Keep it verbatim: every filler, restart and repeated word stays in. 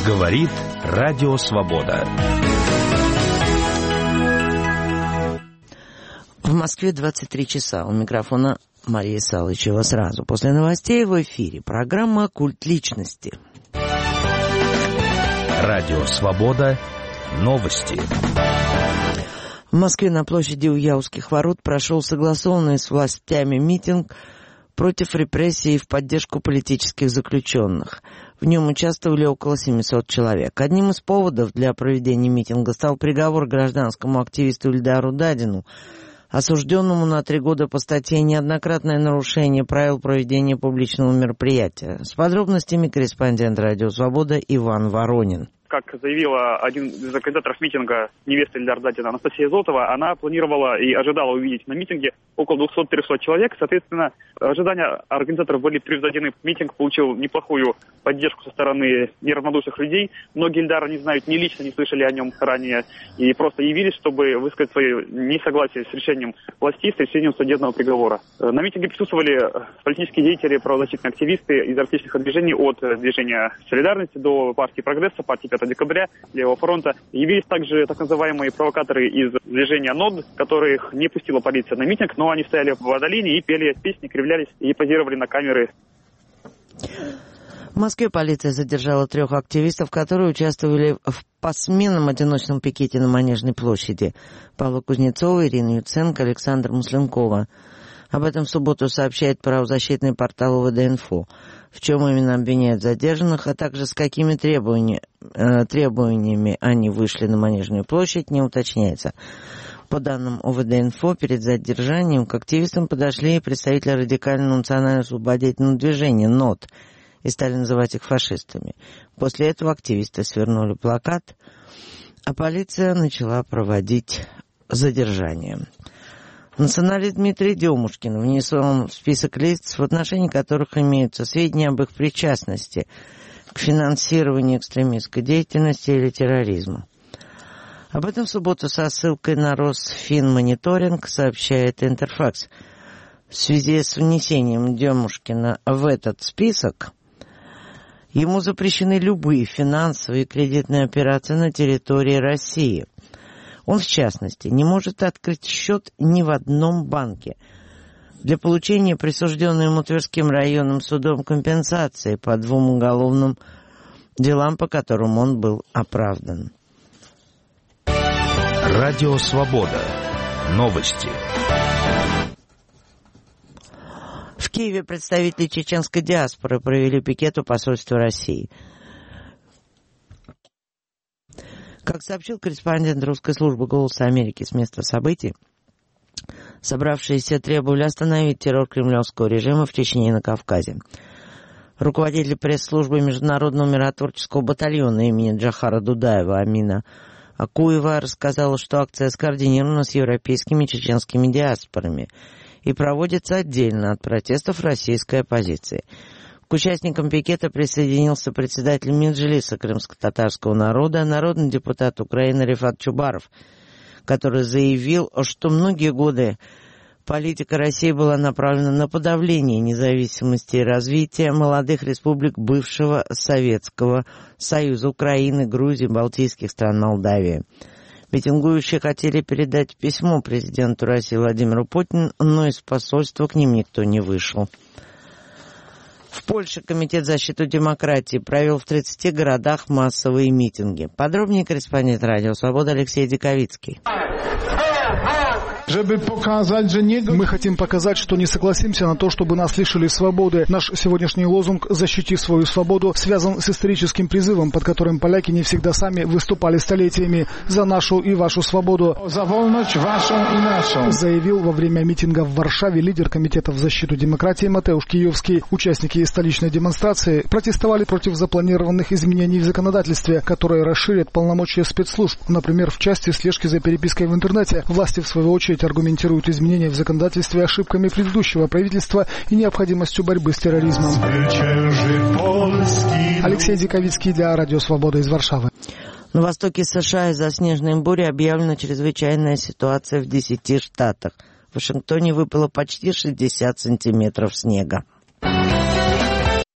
Говорит Радио Свобода. В Москве двадцать три часа. У микрофона Мария Салычева. Сразу после новостей в эфире программа «Культ личности». Радио Свобода. Новости. В Москве на площади у Яузских ворот прошел согласованный с властями митинг против репрессий в поддержку политических заключенных. В нем участвовали около семисот человек. Одним из поводов для проведения митинга стал приговор гражданскому активисту Ильдару Дадину, осужденному на три года по статье «Неоднократное нарушение правил проведения публичного мероприятия». С подробностями корреспондент «Радио Свобода» Иван Воронин. Как заявила один из организаторов митинга, невеста Ильдара Дадина Анастасия Зотова, она планировала и ожидала увидеть на митинге около двухсот-трехсот человек. Соответственно, ожидания организаторов были превзойдены. Митинг получил неплохую поддержку со стороны неравнодушных людей. Многие Ильдара не знают ни лично, не слышали о нем ранее и просто явились, чтобы высказать свое несогласие с решением властей, с решением судебного приговора. На митинге присутствовали политические деятели, правозащитные активисты из различных движений, от движения «Солидарности» до партии «Прогресса», партии пятого декабря, Левого фронта. Явились также так называемые провокаторы из движения НОД, которых не пустила полиция на митинг, но они стояли в водолине и пели песни, кривлялись и позировали на камеры. В Москве полиция задержала трех активистов, которые участвовали в посменном одиночном пикете на Манежной площади. Павла Кузнецова, Ирина Юценко, Александра Масленкова. Об этом в субботу сообщает правозащитный портал ОВД-Инфо. В чем именно обвиняют задержанных, а также с какими требованиями, э, требованиями они вышли на Манежную площадь, не уточняется. По данным ОВД-Инфо, перед задержанием к активистам подошли представители радикального национально-освободительного движения НОД и стали называть их фашистами. После этого активисты свернули плакат, а полиция начала проводить задержание. Националист Дмитрий Демушкин внесен в список лиц, в отношении которых имеются сведения об их причастности к финансированию экстремистской деятельности или терроризма. Об этом в субботу со ссылкой на Росфинмониторинг сообщает Интерфакс. В связи с внесением Демушкина в этот список ему запрещены любые финансовые и кредитные операции на территории России. Он, в частности, не может открыть счет ни в одном банке. Для получения присужденной ему Тверским районным судом компенсации по двум уголовным делам, по которым он был оправдан. Радио Свобода. Новости. В Киеве представители чеченской диаспоры провели пикет у посольства России. Как сообщил корреспондент русской службы «Голоса Америки» с места событий, собравшиеся требовали остановить террор кремлевского режима в Чечне и на Кавказе. Руководитель пресс-службы Международного миротворческого батальона имени Джохара Дудаева Амина Акуева рассказала, что акция скоординирована с европейскими чеченскими диаспорами и проводится отдельно от протестов российской оппозиции. К участникам пикета присоединился председатель Меджлиса крымско-татарского народа, народный депутат Украины Рифат Чубаров, который заявил, что многие годы политика России была направлена на подавление независимости и развития молодых республик бывшего Советского Союза, Украины, Грузии, Балтийских стран, Молдавии. Митингующие хотели передать письмо президенту России Владимиру Путину, но из посольства к ним никто не вышел. В Польше Комитет защиты демократии провел в тридцати городах массовые митинги. Подробнее корреспондент «Радио Свобода» Алексей Диковицкий. Мы хотим показать, что не согласимся на то, чтобы нас лишили свободы. Наш сегодняшний лозунг «Защити свою свободу» связан с историческим призывом, под которым поляки не всегда сами выступали столетиями за нашу и вашу свободу. За вольность вашу и нашу, заявил во время митинга в Варшаве лидер Комитета в защиту демократии Матеуш Киевский. Участники столичной демонстрации протестовали против запланированных изменений в законодательстве, которые расширят полномочия спецслужб. Например, в части слежки за перепиской в интернете. Власти, в свою очередь, аргументируют изменения в законодательстве ошибками предыдущего правительства и необходимостью борьбы с терроризмом. Алексей Диковицкий для Радио Свобода из Варшавы. На востоке США из-за снежной бури объявлена чрезвычайная ситуация в десяти штатах. В Вашингтоне выпало почти шестьдесят сантиметров снега.